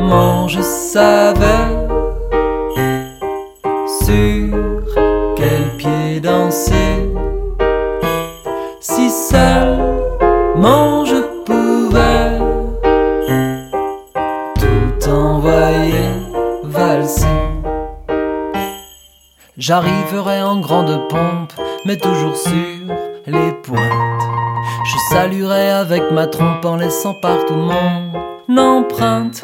je savais sur quel pied danser. Si seulement je pouvais tout envoyer valser. J'arriverai en grande pompe, mais toujours sur les pointes. Je saluerai avec ma trompe en laissant partout mon empreinte.